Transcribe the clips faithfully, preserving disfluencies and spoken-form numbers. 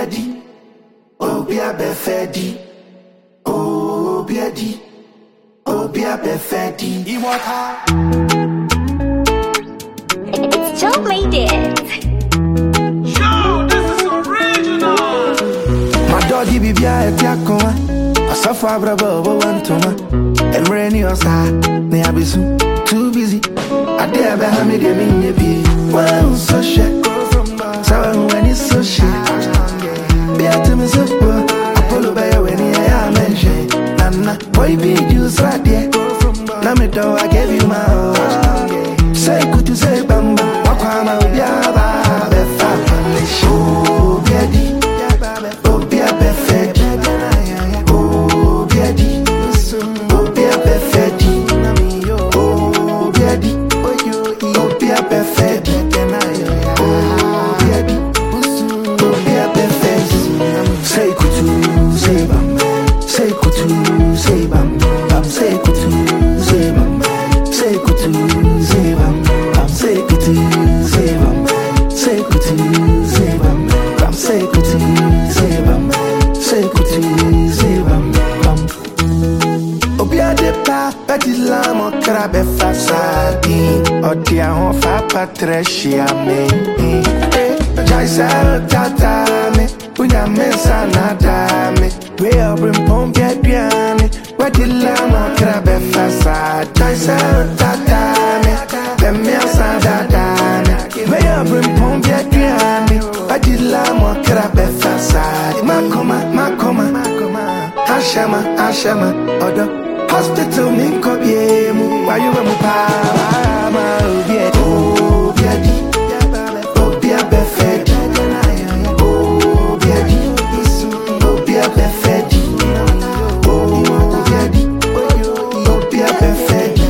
Obiadi, Obia Befedi, Obiadi, Obia Befedi. It's Joe made it. Yo, this is original. My doggy be bia etiakoma, asafa brabo wantoma. Emreni osa, ne abisu, too busy. Ade aba me de me be. Wow, so shit. So when it's so shit. Be at me so poor. Apollo by when I am mentioned. Nana, boy be you so dear. Na me do I gave you my all. Say good to say bamba. Wakama ubiaba befa. Oh, biadi. Oh, bia befedi. Oh, biadi. Oh, bia befedi. Oh, biadi. Oh, bia befedi. Oh, biadi. Oh, bia befedi. Say kutu, say bam. Say kutu, say bam. Bam say kutu, say bam. Say kutu, say bam. Bam say kutu, say bam. Say kutu, say bam. Bam say kutu, say bam. Say kutu, say bam. Bam. Obia de pa, petit lamo crabe fasadi. Odia on fa patrecia me. Jaisa tata me, unya mensa nada me. We are bring pompia piani. Petit lamo crabe fasadi. Jaisa tata me, the mensa dada me. We are bring pompia piani. Petit lamo crabe fasadi. Makoma, makoma, makoma. Ashama, ashama, odo. Hospital min kobie mu wayo mu pa ma obie obiadi obia befedi obiadi obia befedi obiadi obia befedi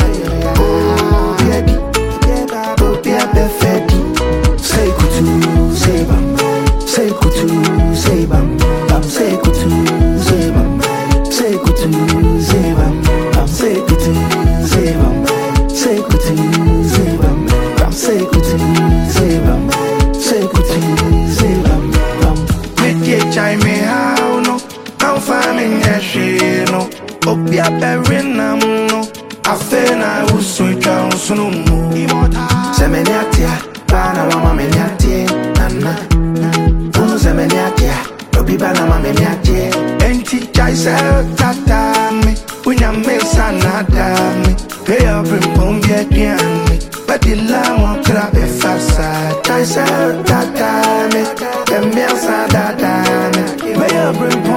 obiadi obia befedi say kutu say bam say kutu say bam bam say kutu say bam say kutu say bam bam say kutu say bam say kutu say bam bam say kutu say bam say kutu say bam bam me ye chai me how no how far me she no obia berenam no afena usu twa usu mu se me nyatia bana mama me nyatia nana unu se me nyatia obi bana mama me nyatia enti chai se tata me unya mensa nada me pay up in pombia piani but the lamo crabe fasa chai se tata me the mensa dada me pay up in